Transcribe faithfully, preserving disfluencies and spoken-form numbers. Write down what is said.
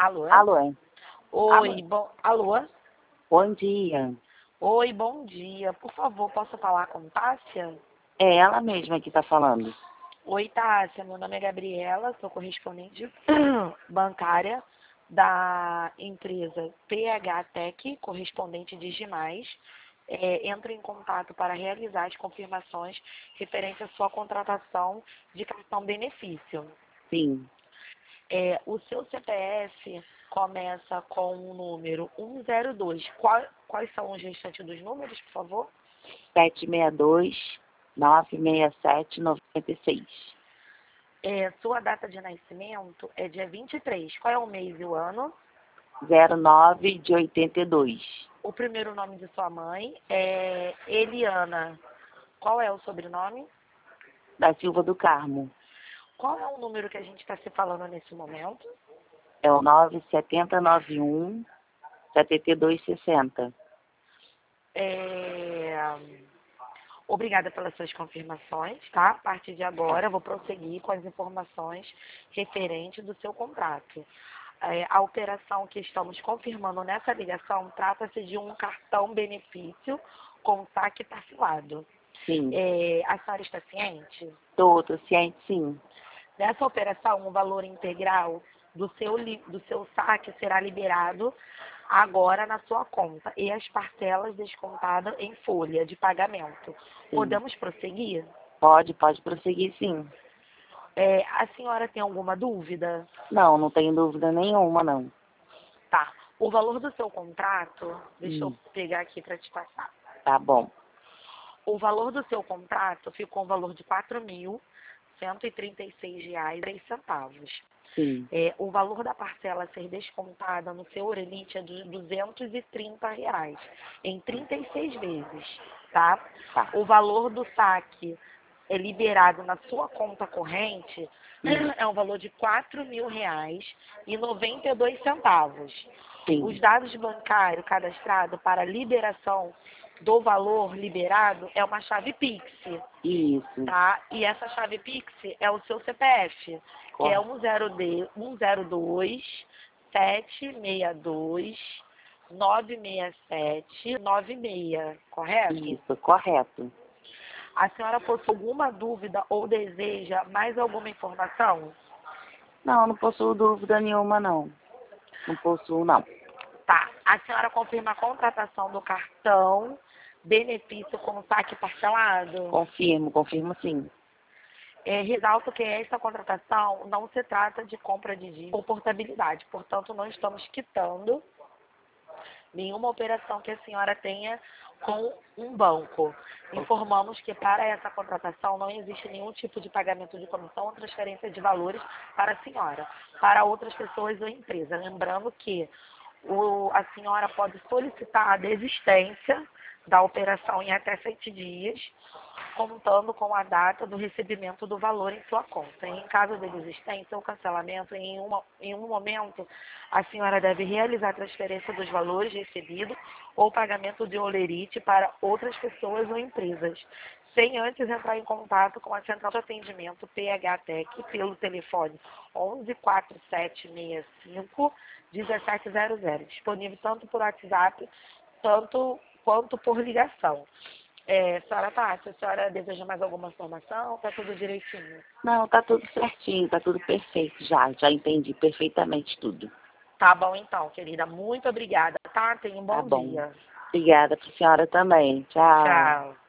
Alô? Alô? Oi, Alô? bom... Alô? Bom dia. Oi, bom dia. Por favor, posso falar com Tássia? É ela mesma que está falando. Oi, Tássia. Meu nome é Gabriela, sou correspondente bancária da empresa P H Tech, correspondente de Digimais. É, entro em contato para realizar as confirmações referentes à sua contratação de cartão benefício. Sim. É, o seu C P F começa com o número um zero dois. Qual, quais são os restantes dos números, por favor? sete seis dois, nove seis sete, nove seis. É, sua data de nascimento é dia vinte e três. Qual é o mês e o ano? zero nove de oitenta e dois. O primeiro nome de sua mãe é Eliana. Qual é o sobrenome? Da Silva do Carmo. Qual é o número que a gente está se falando nesse momento? É o nove sete zero nove um, sete dois seis zero. É... Obrigada pelas suas confirmações, tá? A partir de agora, vou prosseguir com as informações referentes do seu contrato. É, a operação que estamos confirmando nessa ligação trata-se de um cartão benefício com saque parcelado. Sim. É, a senhora está ciente? Tô, tô ciente, sim. Nessa operação, o valor integral do seu, li- do seu saque será liberado agora na sua conta e as parcelas descontadas em folha de pagamento. Sim. Podemos prosseguir? Pode, pode prosseguir, sim. É, a senhora tem alguma dúvida? Não, não tenho dúvida nenhuma, não. Tá. O valor do seu contrato, deixa Hum. eu pegar aqui para te passar. Tá bom. O valor do seu contrato ficou um valor de quatro mil cento e trinta e seis reais e três centavos. Sim. É, o valor da parcela a ser descontada no seu Orelite é de duzentos e trinta reais, em trinta e seis vezes, tá? Tá. O valor do saque é liberado na sua conta corrente Hum. é um valor de quatro mil reais e noventa e dois centavos. Sim. Os dados bancários cadastrados para liberação do valor liberado é uma chave Pix, Isso. tá? E essa chave Pix é o seu C P F, que é um zero dois, sete seis dois, nove seis sete, nove seis, correto? Isso, correto. A senhora possui alguma dúvida ou deseja mais alguma informação? Não, não possuo dúvida nenhuma, não. Não possuo, não. Tá. A senhora confirma a contratação do cartão benefício com saque parcelado? Confirmo, confirmo sim. É, ressalto que esta contratação não se trata de compra de dívida ou portabilidade, portanto, não estamos quitando nenhuma operação que a senhora tenha com um banco. Informamos que para essa contratação não existe nenhum tipo de pagamento de comissão ou transferência de valores para a senhora, para outras pessoas ou empresa. Lembrando que o, a senhora pode solicitar a desistência da operação em até sete dias, contando com a data do recebimento do valor em sua conta. Em caso de desistência ou cancelamento, em, uma, em um momento, a senhora deve realizar a transferência dos valores recebidos ou pagamento de olerite para outras pessoas ou empresas, sem antes entrar em contato com a Central de Atendimento P H Tech pelo telefone onze, quatro sete seis cinco, um sete zero zero, disponível tanto por WhatsApp tanto, quanto por ligação. É, senhora Tássia, a senhora deseja mais alguma informação? Está tudo direitinho? Não, tá tudo certinho, tá tudo perfeito já. Já entendi perfeitamente tudo. Tá bom então, querida. Muito obrigada, tá? Tenha um Tá bom bom. dia. Obrigada pra senhora também. Tchau. Tchau.